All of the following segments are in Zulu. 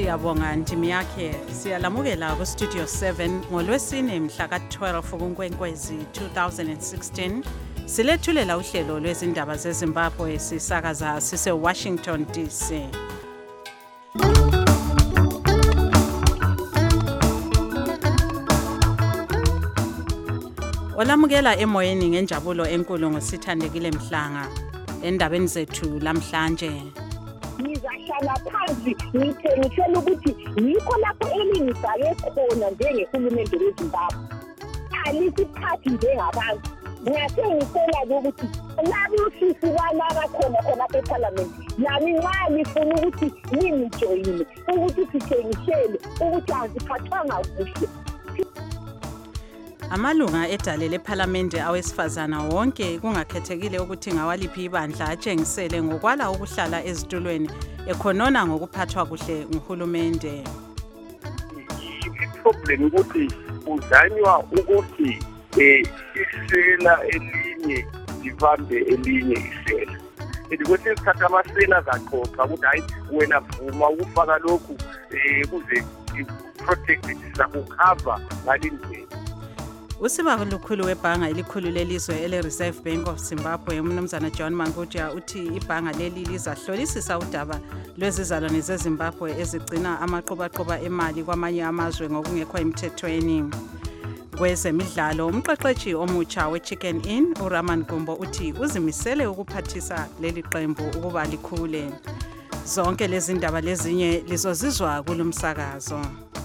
Siyabonga ndimi yakhe siyalamukela ku Studio 7 ngolwesine mhla ka-12 kuNkwenkwezi 2016 silethulela uhlelo lwezindaba zeZimbabwe sisakaza sise Washington DC. Olamukela emoyeni ngenjabulo enkulu ngosithandekile Mhlanga endabeni zethu lamhlanje. Ngizahlala phansi ngithengisela ukuthi yikho lapho elingibhale khona njengehulumende weZimbabwe. Alisiphathi njengabantu. Ngiyasengisela ukuthi labo sisi balala khona eParliament. Nami nxa ngifuna ukuthi ngijoyine ukuthi sithengisele ukuthi aziphathwanga kuhle. Amalunga edale leParliament awesifazana wonke kungakhethekile ukuthi ngawaliphi ibandla atshengisele ngokwala ukuhlala ezitulweni ekhonona ngokuphathwa kuhle nguhulumende. Iproblem ukuthi uzanywa ukuthi isela elinye livambe elinye isela. Ukuthi isikhathi amasela zaxoxa ukuthi hayi wena vuma ukufaka lokhu kuze protect sakukhava ngalindlela. Usiba lukhulu webhanga elikhulu lelizwe ele-Reserve Bank of Zimbabwe umnumzana John Manguja uthi ibhanga leli lizahlolisisa udaba lwezizalwane zeZimbabwe ezigcina amaqhubaqhuba emali kwamanye amazwe ngokungekho emthethweni. Kwezemidlalo umqeqeshi omutsha weChicken Inn uRaman Gumbo uthi uzimisele ukuphathisa leli qembu ukuba likhule. Zonke lezi ndaba lezinye lizozizwa kulumsakazo.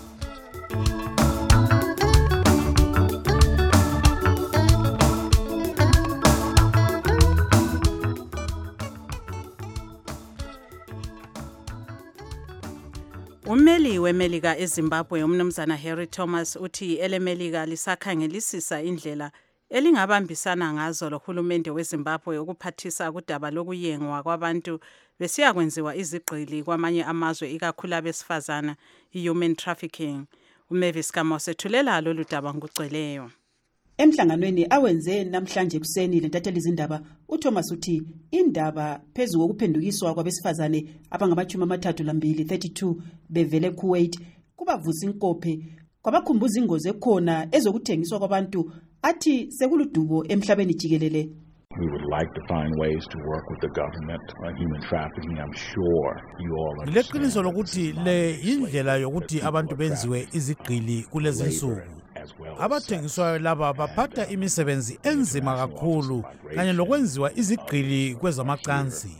Ummeli weMelika eZimbabwe umnumzana Harry Thomas uthi eleMelika lisakhangelisisa indlela elingabambisana ngazo lohulumende weZimbabwe ukuphathisa kudaba lokuyengwa kwabantu besiya kwenziwa izigqili kwamanye amazwe ikakhulu abesifazana human trafficking. uMavis Kamose thulela lolu daba ngokugcweleyo. Emhlanganweni awenze namhlanje kuseni lentatheli izindaba uThomas uthi indaba phezulu kokuphendukiswa kwabesifazane abangama-32 32 bevele Kuwait kubavusa inkophe kwabakhumbuza ingozi ekhona ezokuthengiswa kwabantu athi sekuludubo emhlabeni jikelele. We would like to find ways to work with the government on human trafficking. I'm sure you all understand. Leqiniso lokuthi le indlela yokuthi abantu benziwe izigqili kulezi insuku. Abathengiswayo laba baphatha imisebenzi enzima kakhulu kanye lokwenziwa izigqili kwezamacansi.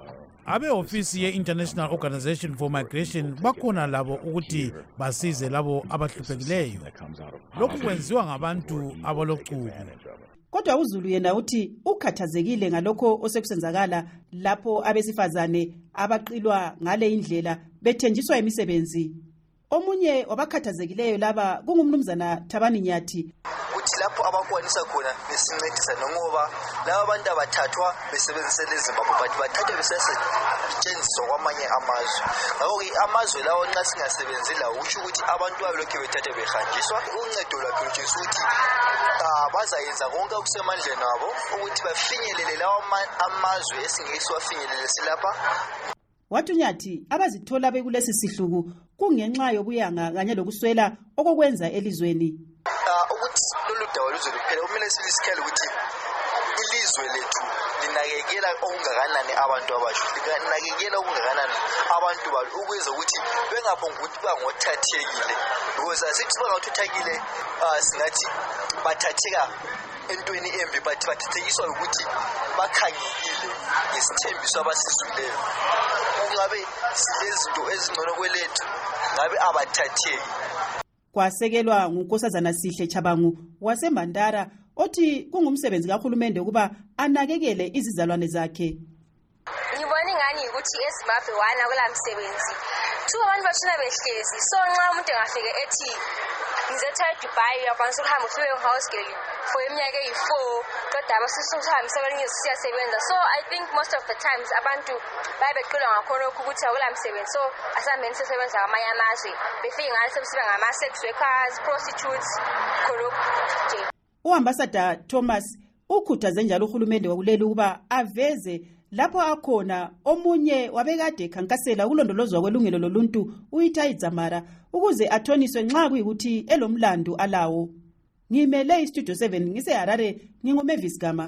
Abe-ofisi ye-International Organization for Migration bakhona labo ukuthi basize labo abahluphekileyo. Lokhu kwenziwa ngabantu abalochuku. Kodwa uZulu yena uthi ukhathazekile ngalokho osekusenzakala lapho abesifazane abaqilwa ngale indlela bethenjiswa imisebenzi. Omunye wabakhathazekileyo laba kungumnumzana Thabani Nyathi uthi lapho abakwanisa khona besincedisa ngoba laba abantu abathathwa besebenzisa leZimbabwe bathi bathathwe besesetshenziswa kwamanye amazwe. Ngakho-ke amazwe lawo nxa singasebenzi lawo usho ukuthi abantu abalokhu bethathwe behanjiswa. Uncedo lwakhe lutshengisa ukuthi bazayenza konke okusemandleni abo ukuthi bafinyelele lawo amazwe esingeke siwafinyelele silapha. Wathi Nyathi abazithola bekulesi sihluku kungenxa yobuyanga kanye lokuswela okokwenza elizweni. Ukuthi lolu dawa luzokuphela kumele silisikhele ukuthi ilizwe lethu linakekela okungakanani abantu abasha, linakekela okungakanani abantu balo ukwenza ukuthi bengaphonga ukuthi bangothathekile. Because asithi bangothathekile singathi bathatheka entweni embi but bathathekiswa ukuthi bakhangekile ngesithembiso abasizwileyo. Kungabe silezinto ezingcono kwelethu ngabe abathatheki. Kwasekelwa ngunkosazana Sihle Chabangu waseMandara othi kungumsebenzi kahulumende ukuba anakekele izizalwane zakhe. Ngibona ingani ukuthi eZimbabwe wana kulamsebenzi. Two abantu bashina behlezi. So nxa umuntu engafike ethi ngizetha eDubai uyakwanisa ukuhamba ufike ngehouse girl for iminyaka eyi4 kodwa abasisuhambisa kwelinye siyasebenza. So I think most of the times abantu bayebeqilwa ngakhona ukuthi akulamsebenzi. So asambeni sesebenza kwamanye amazwe befike ngale sebesibe ngama-sex workers, prostitutes khona. Uambassador Thomas ukhuthaze njalo uhulumende wakuleli ukuba aveze lapho akhona omunye wabekade ekhankasela ukulondolozwa kwelungelo loluntu uItai Dzamara ukuze athoniswe nxa kuyikuthi elomlandu alawo. Ngimele iStudio 7 ngiseHarare, nginguMavis Gama.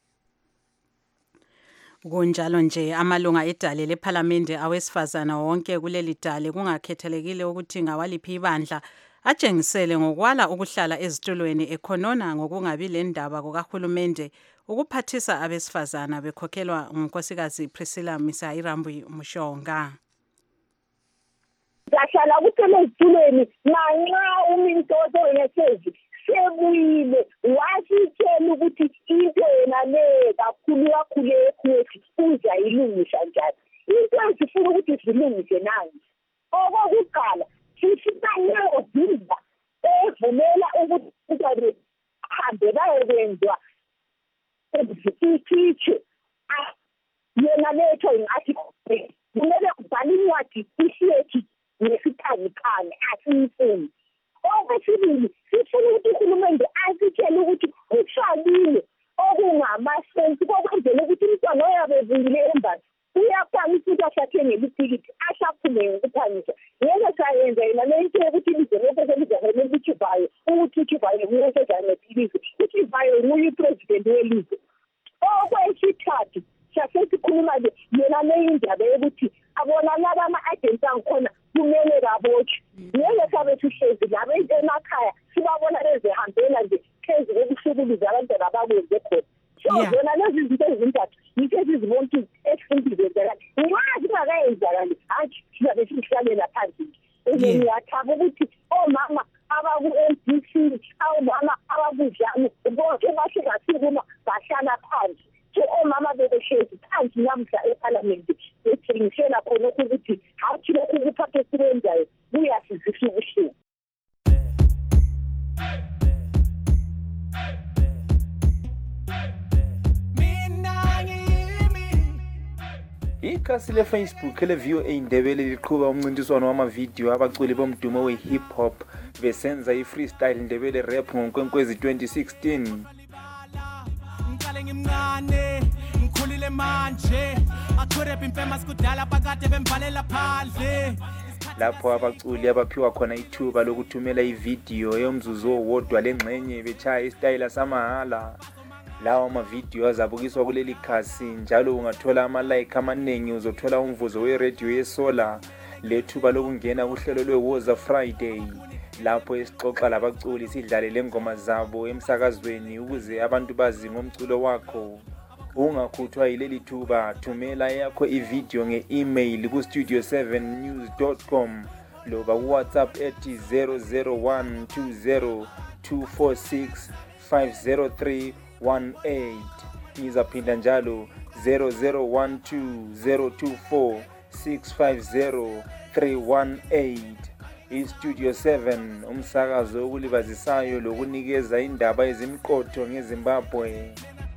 Kunjalo nje amalunga edale lePhalamende awesifazana wonke kuleli dale kungakhethelekile ukuthi ngawaliphi ibandla atshengisele ngokwala ukuhlala ezitulweni ekhonona ngokungabi lendaba kukaHulumende ukuphathisa abesifazana bekhokhelwa ngunkosikazi Priscilla Misairambu Mushonga. Ngahlala kuthele ezitulweni nanxa uMintoto yesezi sebuyile wasitshela ukuthi into yena le kakhulu ekhuthi uzayilungisa njani. Into esifuna ukuthi silungise nansi. Okokuqala sisitanyelo zinda evumela ukuthi ahambe bayokwenziwa ezithithi yena letho ngathi kumele kubhale incwadi isiyethi nesithangikane asiyifuni. Okwesibili sifuna ukuthi uHulumende asitshele ukuthi ushadile okungamasensi kokwenzela ukuthi umntwana oyabezile embasi uyakwanisa ukuthi asathenge itikiti asaphume ngokuphangisa. Ngeke sayenza yena lento yokuthi lizelokho selizahele ukuthivayo ukuthivayo nguyesezanethilize ukuthivayo nguye upresident welizwe. Okwesithathu sasikhuluma nje yena leyindaba yokuthi abona laba ama-agents angikhona kumele babotshwe. Ngeke sabe sihlezi laba emakhaya sibabona bezihambela nje phezu kokuhlukuluza abantwana bakwenze khona. So yona lezi zinto ezintathu yitho ezizibona ukuthi esifundile zenzakala. Nxa zingakayenzakali hathi sizabe sihlalela phansi. Ngiyathaba ukuthi omama abaku-NBC omama abakudlani bonke bahle basukuma bahlala phansi. So omama bebehlezi phansi namhla ePhalamende bethengisela khona ukuthi hathi lokhu kuphathe sikwenzayo kuyasizisa ubuhlungu. Ikhasi leFacebook leVOA Indebele liqhuba umncintiswano wamavidiyo abaculi bomdumo we-hip hop besenza i-freestyle Ndebele rap ngoNkwenkwezi 2016. Ngiqale ngimncane ngikhulile manje akurap imfema sikudala phakade bemvalela phandle. Lapho abaculi abaphiwa khona ithuba lokuthumela ividiyo yomzuzu owodwa lengxenye bechaya istyle samahala. Lawa amavidiyo azabukiswa kuleli khasi njalo ungathola ama-like amaningi uzothola umvuzo we-radio yesola lethuba lokungena kuhlelo lweWoza Friday lapho esixoxa labaculi sidlale lengoma zabo emsakazweni ukuze abantu bazi ngomculo wakho. Ungakhuthwa yileli thuba, thumela yakho ividiyo nge-email ku-studio7news.com loba ku-WhatsApp ethi 0012024650318. Ngizaphinda njalo 0012024650318. iStudio 7 umsakazo okulibazisayo lokunikeza indaba ezimqotho ngeZimbabwe.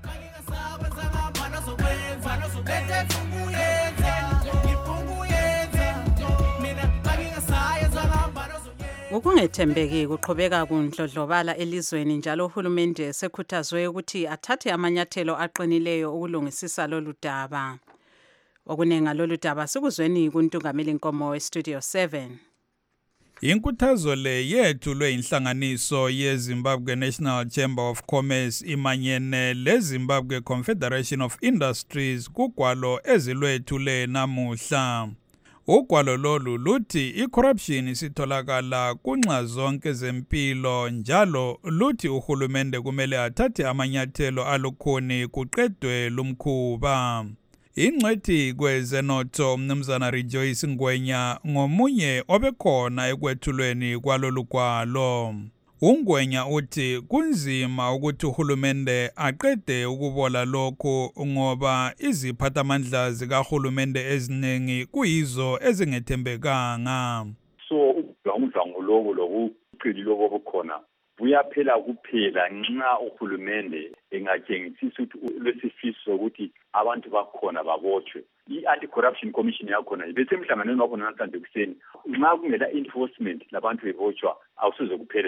Ukungethembeki kuqhubeka kundlodlobala elizweni njalo uHulumende sekhuthazwe ukuthi athathe amanyathelo aqinileyo ukulungisisa lolu daba. Okunenga lolu daba sikuzweni kuNtungameli Nkomo weStudio 7. Inkuthazo le yethulwe inhlanganiso yeZimbabwe National Chamber of Commerce imanyene leZimbabwe Confederation of Industries kugwalo ezilwethule namuhla. Ugwalo lolu luthi icorruption isitholakala kunxa zonke zempilo njalo luthi uHulumende kumele athathe amanyathelo alukhuni kuqedwe lumkhuba. Ingcwethi kwezenotho Mnumzana Rejoice Ngwenya ngomunye obekhona ekwethulweni kwalolu gwalo. Ungwenya uthi kunzima ukuthi uHulumende aqede ukubola lokho ngoba iziphathamandla zikaHulumende eziningi kuyizo ezingethembekanga. So umdlango lokuqili obukhona buyaphela kuphela nxa uHulumende engatshengisisa ukuthi lesifiso ukuthi abantu bakhona babotshwe. I-Anti-Corruption Commission yakhona besemhlanganweni wakho namhlanje kuseni nxa kungela enforcement labantu bebotshwa awusoze kuphele lokho.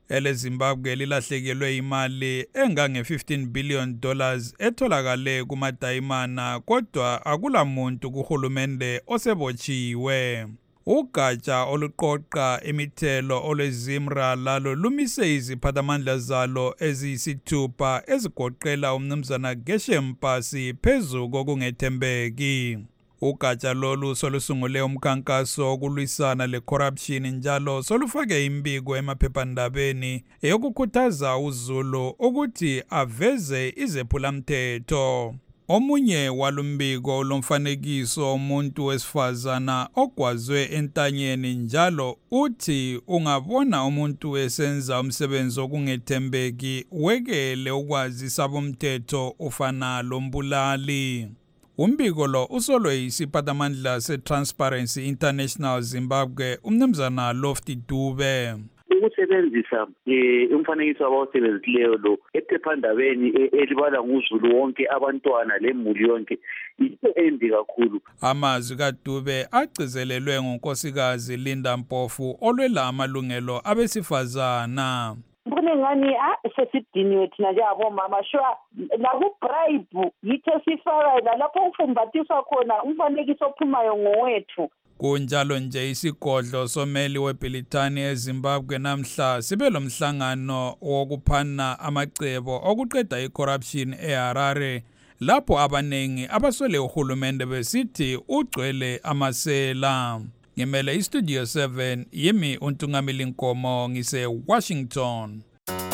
eleZimbabwe lilahlekelwe imali engange-$15 billion etholakale kumadayimana kodwa akulamuntu kuhulumende osebotshiwe. Ugatsha oluqoqa imithelo olweZimra lalo lumise iziphathamandla zalo eziyisithupha ezigoqela umnumzana Geshem Mpasi phezu kokungethembeki. Ugatsha lolu solusungule umkhankaso wokulwisana le-corruption njalo solufake imbiko emaphephandabeni eyokukhuthaza uZulu ukuthi aveze izephulamthetho. Omunye walumbiko olomfanekiso umuntu wesifazana ogwazwe entanyeni njalo uthi ungabona umuntu esenza umsebenzi okungethembeki wekele ukwazisa bomthetho ufana lombulali. Umbiko lo usolwe isiphathamandla se-Transparency International Zimbabwe umnumzana Lofty Dube. Ukusebenzisa umfanekiso abawusebenzileyo lo ephephandabeni elibala nguZulu wonke abantwana lemuli yonke into embi kakhulu. Amazwi kaDube agcizelelwe ngunkosikazi Linda Mpofu olwela amalungelo abesifazana. Mbona ngani sesidiniwe thina njengabomama shwa la ku-bribe yitho sifaka lapho ufumbathiswa khona umfanekiso ophumayo ngowethu. Kunjalo nje isigodlo someli weBhilithani eZimbabwe namhla sibe lomhlangano wokuphana amacebo okuqeda icorruption eHarare lapho abanengi abaswele uhulumende besithi ugcwele amasela. Ngimele iStudio 7 yimi uNtungamili Nkomo ngise Washington.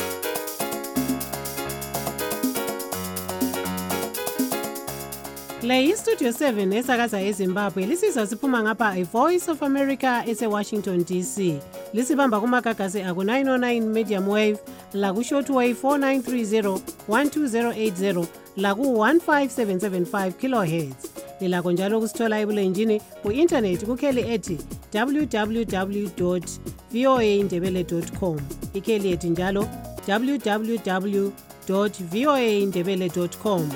Le iStudio 7 esakaza eZimbabwe lisizwa siphuma ngapha iVoice of America ese-Washington DC. Lisibamba kumagagasi aku-909 medium wave, laku-shortwave 4930 12080, laku-15775 kilohertz. Lilakho njalo kusithola ebulenjini ku-internet kukheli ethi www.voaindebele.com. Ikheli ethi njalo www.voaindebele.com.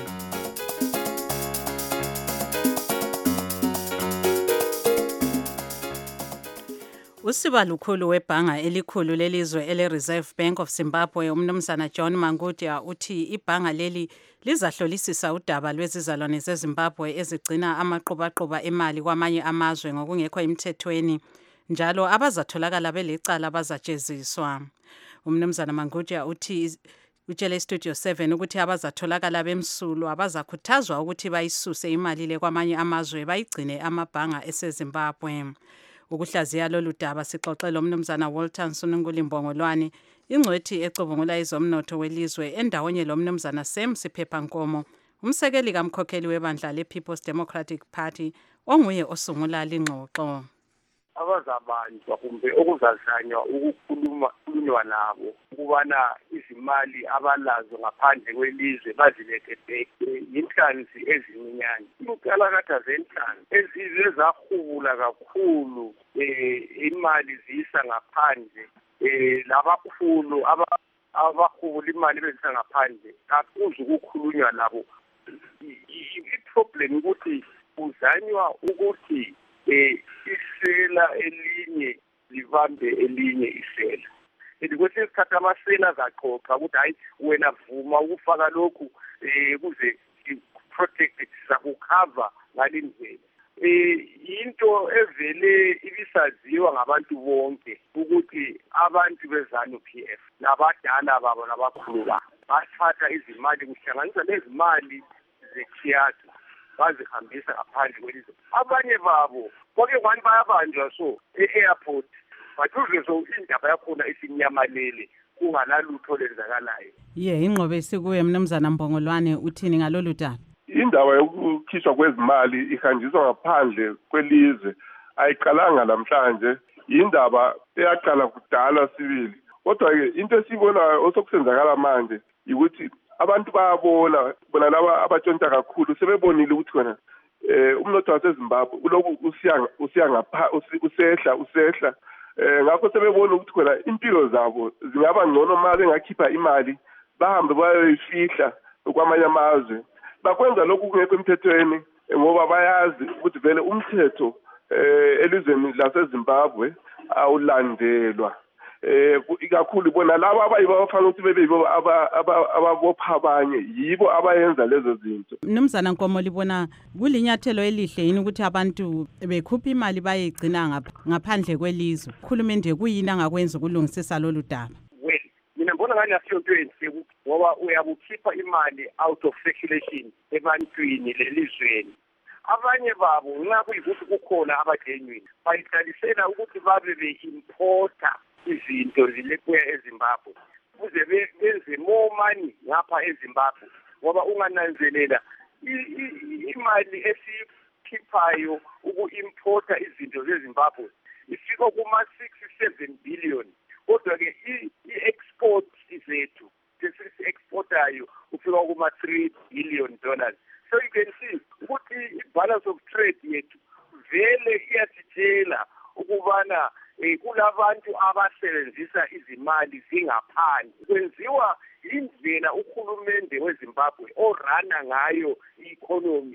Usiba lukhulu webhanga elikhulu lelizwe ele-Reserve Bank of Zimbabwe umnumzana John Mangudia uthi ibhanga leli lizahlolisisa udaba lwezizalwane zeZimbabwe ezigcina amaqubaqoba emali kwamanye amazwe ngokungekho emthethweni njalo abazatholakala belecala bazajeziswa. Umnumzana Mangudia uthi utshele iStudio 7 ukuthi abazatholakala bemsulu abazakhuthazwa ukuthi bayisuse imali le kwamanye amazwe bayigcine amabhanga eseZimbabwe. Ukuhlaziya lolu daba sixoxela umnumzana Walter Nsunguli Mbongolwane ingcwethi ecubungula izomnotho welizwe endawonye lomnumzana Sam Siphepha Nkomo umsekeli kamkhokheli webandla lePeople's Democratic Party onguye osungula lingxoxo. Abazabanjwa kumbe okuzazanywa ukukhulunywa nabo ukubana izimali abalazo ngaphandle kwelizwe bazilekete inhlanzi eziminyane. Inkalakatha zenhlanzi ezize zahubula kakhulu imali ziyisa ngaphandle labakhulu abahubula imali bezisa ngaphandle akuze ukukhulunywa nabo. I-problem ukuthi kuzanywa ukuthi isela elinye libambe elinye isela. Kwesinye isikhathi amasela azaxoxa ukuthi hayi wena vuma ukufaka lokhu kuze protect sizakukhava ngalindlela. Into evele ibisaziwa ngabantu bonke ukuthi abantu beZANU-PF nabadala babo nabakhulu babo bathatha izimali kuhlanganisa lezimali zetheater bazihambisa ngaphandle kwelizwe. Abanye babo konke kwani bayabanjwa so e-airport bathuze so indaba yakhona isinyamalele kunganalutho lenzakalayo. Ingqobe esikuye mnumzana Mbongolwane uthini ngalolu daba? Indaba yokukhishwa kwezimali ihanjiswa ngaphandle kwelizwe ayiqalanga namhlanje, indaba eyaqala kudala sibili. Kodwa-ke into esibonayo osokusenzakala manje ukuthi abantu bayabona bona laba abatshontsha kakhulu sebebonile ukuthi khona umnotho waseZimbabwe uloku usehla ngakho sebebona ukuthi khona impilo zabo zingaba ngcono uma bengakhipha imali bahambe bayoyifihla kwamanye amazwe. Bakwenza lokhu kungekho emthethweni ngoba bayazi ukuthi vele umthetho elizweni laseZimbabwe awulandelwa. ikakhulu bona laba abayibafana ukuthi bebe yibo ababopha abanye yibo abayenza lezo zinto. Mnumzana Nkomo, libona kulinyathelo elihle yini ukuthi abantu bekhupha imali bayigcina ngaphandle kwelizwe? Uhulumende kuyini angakwenza ukulungisisa lolu daba? Well, mina ngibona ngani asiyonto enhle ngoba uyabukhipha imali out of circulation ebantwini lelizweni. Abanye babo nxa kuyikuthi kukhona abagenyweni bayiqalisela ukuthi babe be-importa izinto zilebuya eZimbabwe ukuze benze more money ngapha eZimbabwe, ngoba ungananzelela imali esikhiphayo uku-importa izinto zeZimbabwe ifika kuma-6-7 billion, kodwa-ke i-export zethu sesi-exportayo ufika kuma-$3 billion. So you can see ukuthi i-balance of trade yethu vele iyasitshela ukubana kulabantu abasebenzisa izimali zingaphandle. Kwenziwa indlela uhulumende weZimbabwe orana ngayo i-economy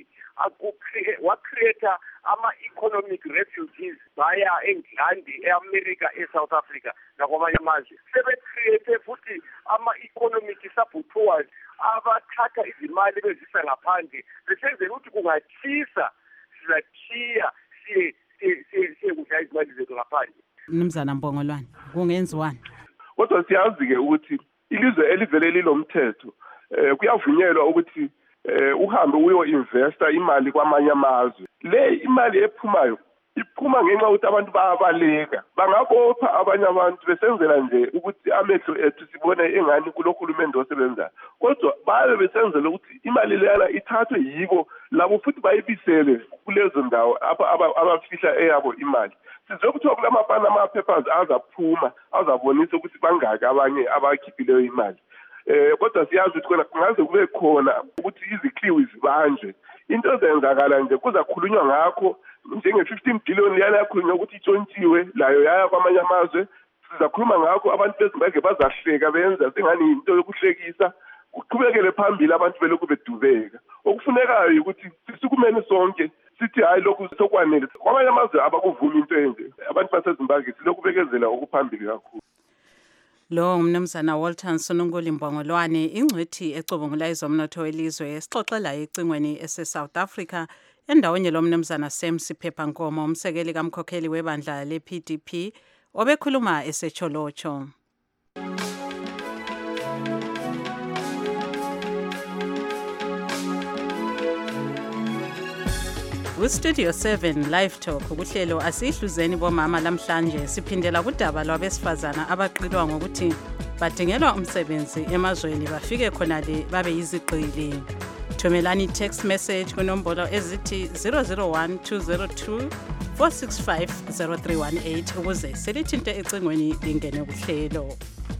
wacreata ama-economic refugees baya eNgilandi, e-America, e-South Africa nakwamanye amazwe. Sebecreate futhi ama-economic saboteurs abathatha izimali bezisa ngaphandle besenzela ukuthi kungatshisa sizathiya siye kudla izimali zethu ngaphandle. Mnumzana Mbongolwane, kungenziwani? Kodwa siyazi-ke ukuthi ilizwe elivele lilomthetho kuyavunyelwa ukuthi uhambe uyo-investa imali kwamanye amazwe. Le imali ephumayo iphuma ngenxa yokuthi abantu bayabaleka, bangabopha abanye abantu besenzela nje ukuthi amehlo ethu sibone engani kulohulumende osebenzayo, kodwa babe besenzela ukuthi imali leyana ithathwe yibo labo futhi bayibisele kulezo ndawo abafihla eyabo imali. Sizwe kuthiwa kulama-Panama Papers azaphuma azabonisa ukuthi bangaki abanye abakhiphileyo imali. Kodwa siyazi ukuthi khona kungaze kube khona ukuthi izikliwi zibanjwe. Into ezenzakala nje kuzakhulunywa ngakho njenge-15 billion liyana yakhulunywa ukuthi itshontshiwe layo yaya kwamanye amazwe. Sizakhuluma ngakho abantu beZimbabwe bazahleka benza sengani into yokuhlekisa, kuqhubekele phambili abantu belokhu bedubeka. Okufunekayo ukuthi sisukumene sonke sithi hayi lokhu sokwanele. Kwamanye amazwe abakuvumi into enje. Abantu baseZimbabwe silokhu bekezela okuphambili kakhulu. Lo ngumnumzana Walter Nsonunguli Mbongolwane, ingcwethi ecubungula izomnotho welizwe, esixoxela ecingweni ese-South Africa endaweni lo mnumzana Sam Siphepha Nkomo, umsekeli kamkhokheli webandla le-PDP, obekhuluma eseCholocho. Studio 7 Live Talk ukuhlelo asihluzeni bomama lamhlanje siphindela kudaba lwabesifazana abaqilwa ngokuthi badingelwa umsebenzi emazweni bafike khona le babe yizigqili. Thumelani text message kunombolo ezithi 001 202 465 0318 ukuze selithinte ecingweni lingene kuhlelo.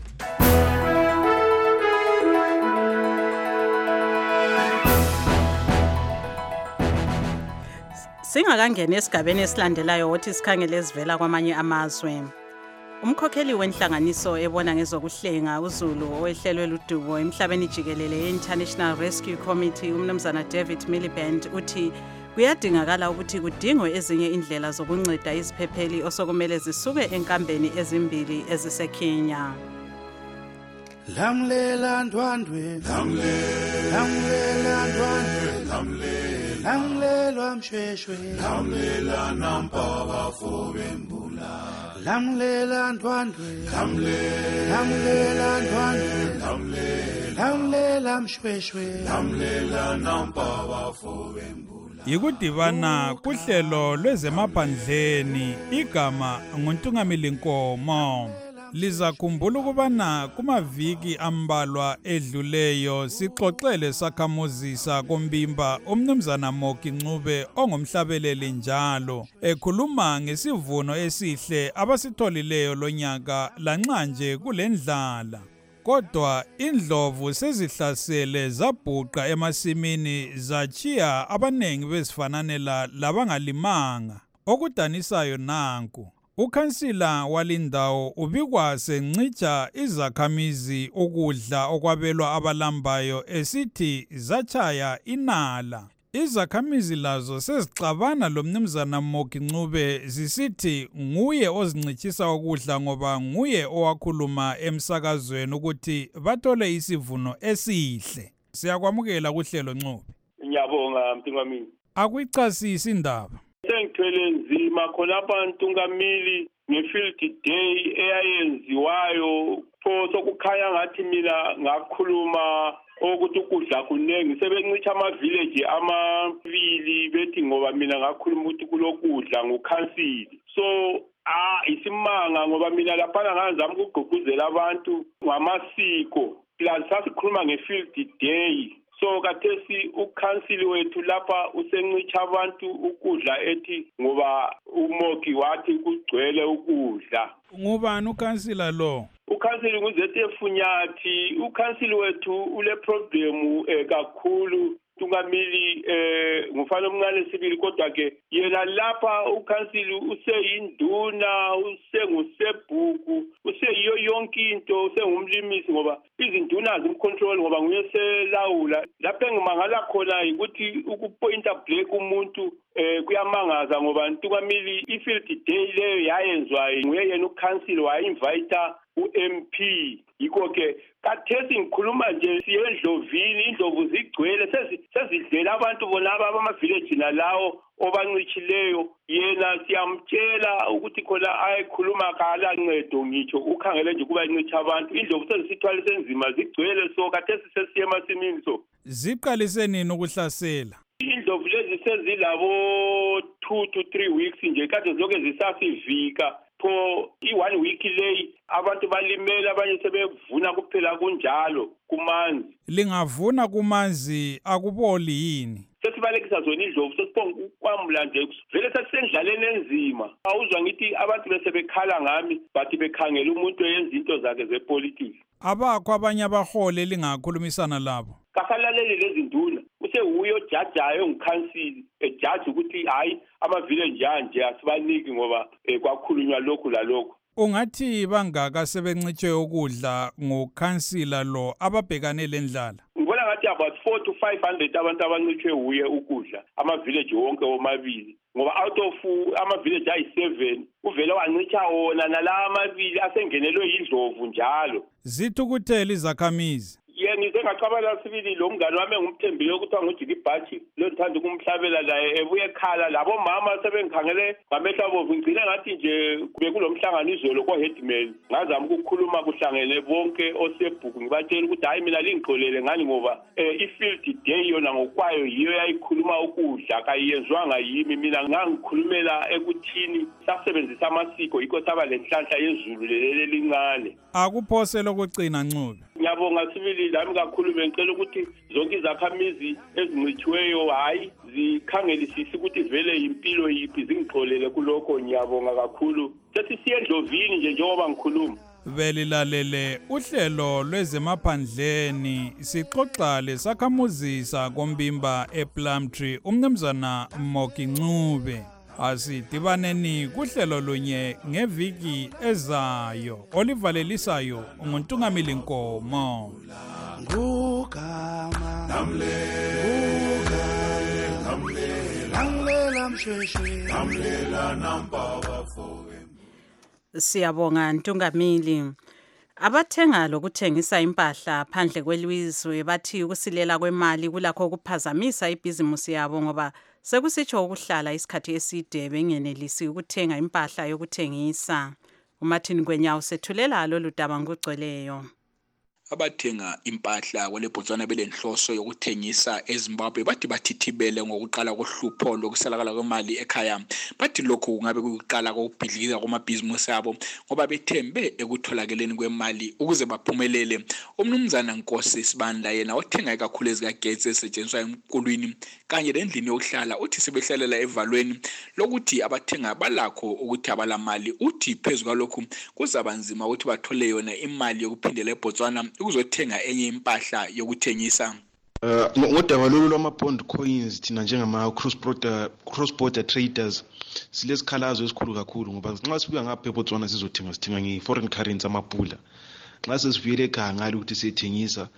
Singakangena esigabeni esilandelayo wothi sikhangele ezivela kwamanye amazwe. Umkhokheli wenhlanganiso ebona ngezokuhlenga uZulu owehlelwe ludubo emhlabeni jikelele ye-International Rescue Committee umnumzana David Miliband uthi kuyadingakala ukuthi kudingwe ezinye indlela zokunceda iziphepheli osokumele zisuke enkambeni ezimbili eziseKenya. Lamlela ndwandwe, lamlela ndwandwe, lamlela mshweshwe, lamlela nampaba fobembula, lamlela ndwandwe, lamlela ndwandwe, lamlela mshweshwe, lamlela nampaba fobembula. Yikudibana kuhlelo lwezemaphandleni, igama nguNtungamili Nkomo. Lizakhumbula ukubana kumaviki ambalwa edluleyo sixoxele sakhamuzisa kombimba umnumzana Moki Ncube ongumhlabeleli njalo ekhuluma ngesivuno esihle abasitholileyo lonyaka lanxa nje kulendlala. Kodwa indlovu sezihlasele zabhuqa emasimini zachiya abanengi bezifananela labangalimanga. Okudanisayo nanku ukhansila walindawo ubikwa sencitsha izakhamizi ukudla okwabelwa abalambayo esithi zachaya inala. Izakhamizi lazo sezixabana lo mnumzana Moki Ncube zisithi nguye ozincitshisa ukudla ngoba nguye owakhuluma emsakazweni ukuthi bathole isivuno esihle. Siyakwamukela kuhlelo Ncube. Ngiyabonga Mtungamili. Akuyichasisi indaba. Sengithwele nzima khonapha Ntungamili ngefield day eyayenziwayo pho sokukhanya ngathi mina ngakhuluma ukuthi ukudla kunengi sebencicha ama-village amabili bethi ngoba mina ngakhuluma ukuthi kulokudla ngukhansili so isimanga ngoba mina laphana ngazama ukugqugquzela abantu ngamasiko plus sasikhuluma ngefield day so kathesi ukhansili wethu lapha usencicha abantu ukudla ethi ngoba uMoki wathi kugcwele ukudla. Ngubani ukhansila lo? Ukhansili nguZF Funyathi. Ukhansili wethu ule problem kakhulu Ntungamili ngufana omncane sibili kodwa ke yena lapha ukhansili useyinduna usengusebhuku useyiyo yonke into usengumlimisi ngoba izinduna azimcontrol ngoba nguye selawula lapha engimangala khona ukuthi ukupointa black umuntu kuyamangaza ngoba Ntungamili ifield day leyo yayenzwa nguye yena ukhansili wayinvite uMP yikho ke kathesi ngikhuluma nje siyendlovini indlovu zigcwele sezidlela abantu bona abama-village nalawo obancichileyo yena siyamtshela ukuthi khona ayikhuluma kala ncedo ngitsho ukhangele nje kuba incincha abantu indlovu sezisithwalise enzima zigcwele so kathesi sesiye emasimini so ziqalise nini ukuhlasela indlovu lezi sezilabo 2 to 3 weeks nje kade zonke zisasivika pho i-1 week leyi abantu balimele abanye sebevuna kuphela kunjalo kumanzi. Lingavuna kumanzi akuboli yini? Sesibalekisa zona indlovu sesibonga ukwamula nje vele sesendlaleni enzima. Awuzwa ngithi abantu bese bekhala ngami bathi bekhangela umuntu oyenza into zakhe zepolitiki. Abakho abanye abahole lingakhulumisana labo. Kasalaleli lezi nduna usehuyo jajayo ngikhansili ejaji ukuthi hayi ama-village nje asibaniki ngoba kwakhulunywa lokhu lalokho. Ungathi bangaka sebencitshwe ukudla ngokhansila lo ababhekane lendlala? Ngibona ngathi about 4 to 500 abantu abancitshwe uye ukudla ama-village wonke omabili ngoba out of ama-village ayi-7 uvele wancicha wona nala amabili asengenelwe yindlovu njalo. Zithukuthele izakhamizi. Ngize ngacabala sibili lo mngane wami engumthembile ukuthi angujiki ibhathi lo ngithanda ukumhlabela laye ebuye ekhala labo mama sebengikhangele ngamehlo abo ngicina ngathi nje kube kulomhlangano izolo ko-headman ngazama ukukhuluma kuhlangene bonke osebhuku ngibatshela ukuthi hayi mina lingixolele ngani ngoba i-field day yona ngokwayo yiyo yayikhuluma ukudla kayiyenzwanga yimi mina ngangikhulumela ekuthini sasebenzisa amasiko yikho saba lenhlanhla yezulu leli elincane. Akuphose lokucina Ncube. Ngiyabonga sibili lami kakhulu bengicela ukuthi zonke izakhamizi ezincithiweyo hayi zikhangelisise ukuthi vele impilo yiphi zingixolele kulokho ngiyabonga kakhulu sethi siyendlovini nje njengoba ngikhuluma. Belilalele uhlelo lwezemaphandleni sixoxa lesakhamuzisa kombimba ePlumtree umnumzana Moki Ncube. Asidibaneni kuhlelo lunye ngeviki ezayo olivalelisayo nguNtungamili Nkomo. Ngugama namlela mshweshwe namlela nampaba fowe. Siyabonga Ntungamili. Abathenga lokuthengisa impahla phandle kwelizwe bathi ukusilela kwemali kulakho ukuphazamisa ibhizimusi yabo ngoba sekusitsho ukuhlala isikhathi eside bengenelisi ukuthenga impahla yokuthengisa. uMartin Gwenyawo sethulela lolu daba ngogcweleyo. Abathenga impahla kweleBotswana belenhloso yokuthengisa eZimbabwe bathi bathithibele ngokuqala kohlupho lokusalakala kwemali ekhaya. Bathi lokhu kungabe kuqala kokubhidlikisa kwamabhizimusi abo ngoba bethembe ekutholakeleni kwemali ukuze baphumelele. Umnumzana Nkosi Sibanda yena othenga kakhulu ezikagetsi esetshenziswa emkulwini kanye lendlini yokuhlala uthi sebehlalela evalweni lokuthi abathenga balakho ukuthi abalamali uthi phezulu kwalokhu kuzabanzima ukuthi bathole yona imali yokuphindela eBotswana ukuzothenga enye impahla yokuthengisa. Ngodaba lolu lwama-bond coins thina njengama cross border traders silesikhalazo esikhulu kakhulu ngoba nxa sibuya ngapha eBotswana sithenga nge-foreign currency amapula. Nxa sesivuyele ekhaya ngalo ukuthi siyethengisa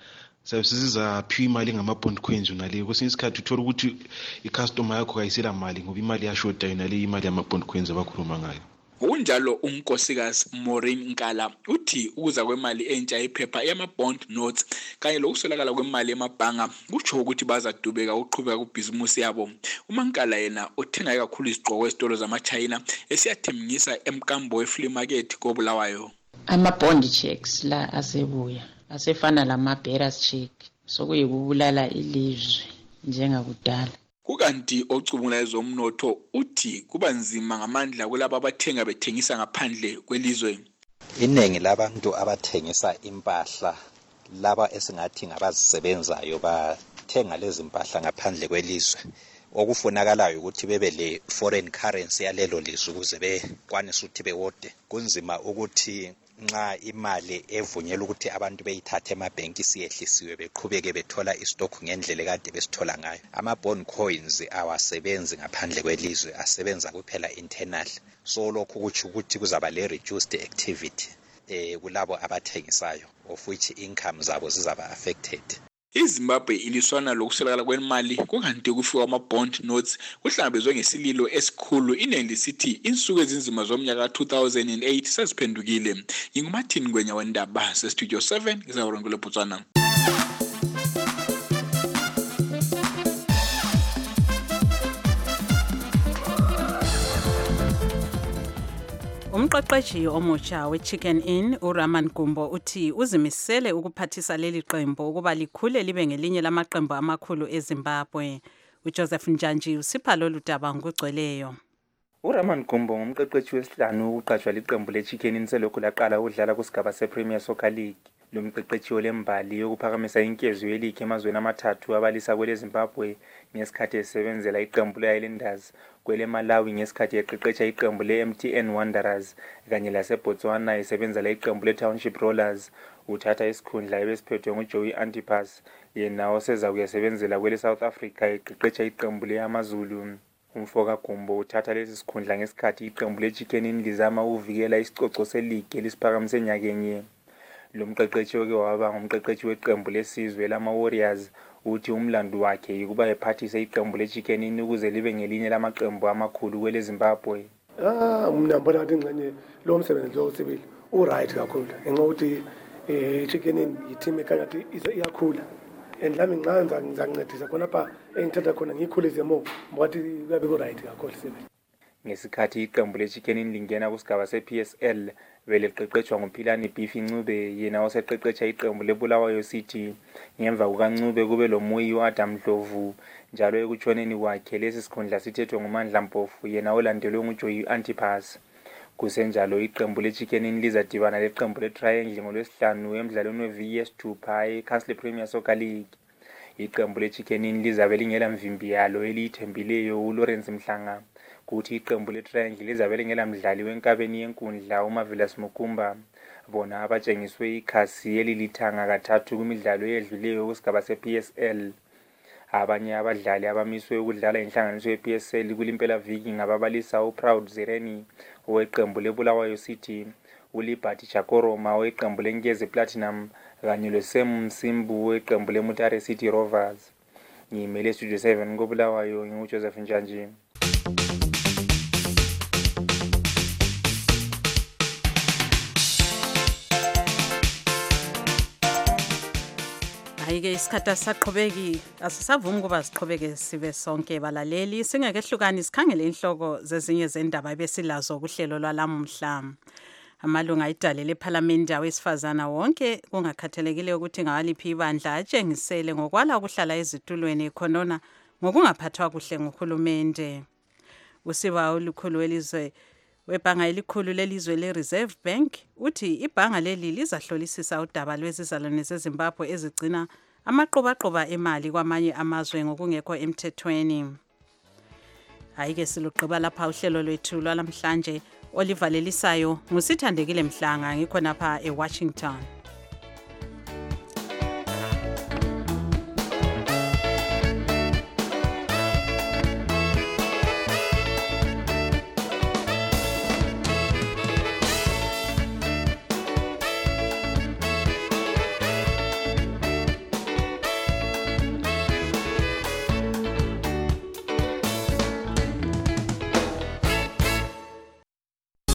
sabe sizaphiwa imali ngama-bond coins yona leyo. Kwesinye isikhathi uthola ukuthi i-customer yakho kayisela mali ngoba imali yashoda yona leyo imali yama-bond coins abakhuluma ngayo. Ngokunjalo unkosikazi Maureen Nkala uthi ukuza kwemali entsha yephepha yama-bond notes kanye lokuswelakala kwemali emabhanga kutsho ukuthi bazadubeka ukuqhubeka kubhizimusi yabo. uMankala yena uthenga kakhulu izigqoko ezitolo zama-China esiyathengisa emkambo we-flea market koBulawayo. Ama-bond checks la asebuya asefana lama-bearers check sokuyikubulala ilizwe njengakudala. Kukanti ocubungula ezomnotho uthi kuba nzima ngamandla kulabo abathenga bethengisa ngaphandle kwelizwe. Iningi labantu abathengisa impahla laba esingathi ngabazisebenzayo bathenga lezi impahla ngaphandle kwelizwe. Okufunakalayo ukuthi bebe le foreign currency yalelo lizwe ukuze bekwanise ukuthi bewode. Kunzima ukuthi nxa imali evunyelwa ukuthi abantu beyithathe emabhenki siyehlisiwe beqhubeke bethola istock ngendlela kade besithola ngayo. Ama-bond coins awasebenzi ngaphandle kwelizwe, asebenza kuphela internal. So lokhu kuthi ukuthi kuzaba le reduced activity kulabo abathengisayo, of which income zabo zizaba affected. iZimbabwe iliswana lokuswelakala kwemali kunganti kufika ama-bond notes kuhlangabezwe ngesililo esikhulu. Iningi lisithi insuku ezinzima zomnyaka 2008 seziphendukile. NginguMartin Ngwenya wendaba sestudio 7 ngizaworongola eBotswana. Umqeqeshi omutsha we-Chicken Inn uRaman Gumbo uthi uzimisele ukuphathisa leli qembu ukuba likhule libe ngelinye lamaqembu amakhulu eZimbabwe. uJoseph Njanji usipha lolu daba ngokugcweleyo. uRaman Gumbo ngumqeqeshi wesihlanu ukuqashwa liqembu le-Chicken Inn selokhu laqala ukudlala kusigaba se-Premier Soccer League. Lo mqeqeshi olembali yokuphakamisa inkezo yeligi emazweni amathathu abalisa kwele Zimbabwe ngesikhathi esebenzela iqembu le-Islanders, kwele Malawi ngesikhathi eqeqesha iqembu le-MTN Wanderers kanye laseBotswana esebenzela iqembu le-Township Rollers. Uthatha isikhundla ebesiphethwe nguJoey Antipas, yena oseza kuyasebenzela kwele South Africa eqeqesha iqembu le-AmaZulu. Umfoka Gumbo uthatha lesi sikhundla ngesikhathi iqembu le-Chicken Inn lizama ukuvikela isicoco seligi elisiphakamise nyakenye. Lo mqeqeshi oke waba ngumqeqeshi weqembu lesizwe lama-Warriors uthi umlando wakhe ukuba ephathise iqembu le-Chicken Inn ukuze libe ngelinye lamaqembu amakhulu kwele Zimbabwe. Mina ngibona ukuthi ingxenye lo msebenzi lo sibili uright kakhulu ngenxa ukuthi Chicken Inn i-team ekhanya ukuthi iyakhula and lami ngizancedisa khona lapha engithatha khona ngikhulise mo ngoba kuyabe ku-right kakhulu sibili. Ngesikhathi iqembu le-Chicken Inn lingena kusigaba se-PSL beliqeqeshwa nguPhilani Bifi Ncube, yena oseqeqesha iqembu leBulawayo City. Ngemva kukaNcube kube loMuyi uAdam Dlovu. Njalo ekutshoneni kwakhe lesi sikhundla sithethwe nguMandla Mpofu, yena olandelwe nguJoey Antipas. Kusenjalo iqembu le-Chicken Inn lizadibana leqembu le-Triangle ngolwesihlanu emdlalweni weviki yesithupha eCouncil Premier Soccer League. Iqembu le-Chicken Inn lizabe lingela mvimbi yalo eliyithembileyo uLawrence Mhlanga, kuthi iqembu le-Triangle lizabe lingela mdlali wenkabeni yenkundla uMarvelous Mukumba. Bona abatshengiswe ikhasi elilithanga kathathu kumidlalo eyedluleyo kusigaba se-PSL. Abanye abadlali abamiswe ukudlala inhlanganiso ye-PSL kulimpelaviki ngababalisa uProud Zereni oweqembu leBulawayo City, uLiberty Chakoroma oweqembu leNkezi Platinum kanye loSam Msimbu oweqembu leMutare City Rovers. Ngimele Studio 7 koBulawayo nguJoseph Njanji. Ayike isikhathi asaqhubeki asisavumi kuba siqhubeke sibe sonke balaleli singekehlukani sikhangele inhloko zezinye zendaba ebesilazo kuhlelo lwalamhla. Amalunga idale leParliament awesifazana wonke kungakhathalekile ukuthi ngawaliphi ibandla atshengisele ngokwala ukuhlala ezitulweni khonona ngokungaphathwa kuhle nguhulumende. Usiba olukhulu welizwe webhanga elikhulu lelizwe le-Reserve Bank uthi ibhanga leli lizahlolisisa udaba lwezizalwane zeZimbabwe ezigcina amaqobaqoba emali kwamanye amazwe ngokungekho emthethweni. Ayike silugqiba lapha uhlelo lwethu lwalamhlanje olivalelisayo ngusithandekile Mhlanga ngikhona lapha eWashington.